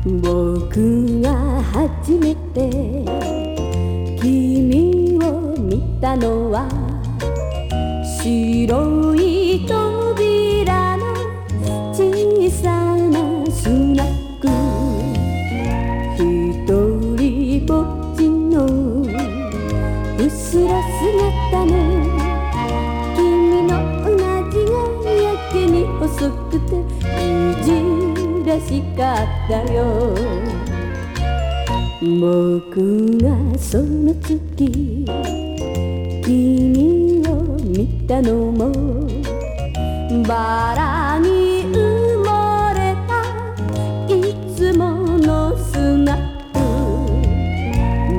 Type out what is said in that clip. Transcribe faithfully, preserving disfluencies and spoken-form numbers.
僕が初めて君を見たのは白い扉の小さなスナック、一人ぼっちのうっすら姿の君のうなじがやけに細くていじらしかったよ。僕がその月君を見たのもバラに